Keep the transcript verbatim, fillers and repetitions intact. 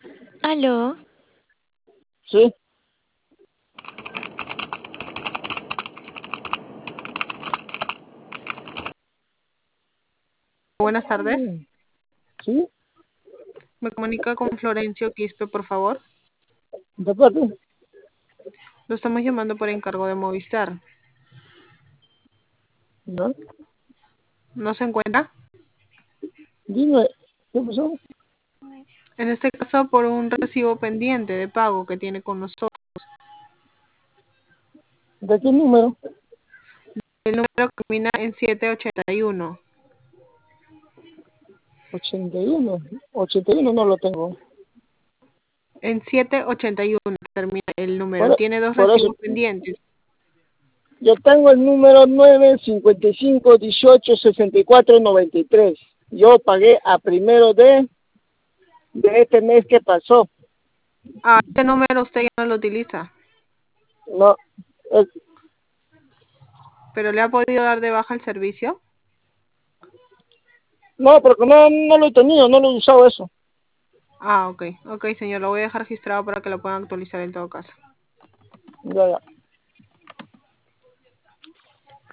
Aló. Sí, Buenas tardes. sí, Me comunica con Florencio Quispe, por favor. de parte. Lo estamos llamando por encargo de Movistar. ¿No? ¿No se encuentra? Dime, ¿qué pasó? En este caso, por un recibo pendiente de pago que tiene con nosotros. ¿De qué número? El número termina en siete ochenta y uno. ochenta y uno. ochenta y uno no lo tengo. En siete ochenta y uno termina el número. Por, Tiene dos por eso, recibos pendientes. yo tengo el número nueve cincuenta y cinco dieciocho sesenta y cuatro noventa y tres. Yo pagué a primero de, de este mes que pasó. Ah, este número usted ya no lo utiliza, No, es- pero le ha podido dar de baja el servicio. no, porque no, no lo he tenido, no lo he usado eso. Ah, ok. Ok, señor. Lo voy a dejar registrado para que lo puedan actualizar en todo caso. Ya, ya.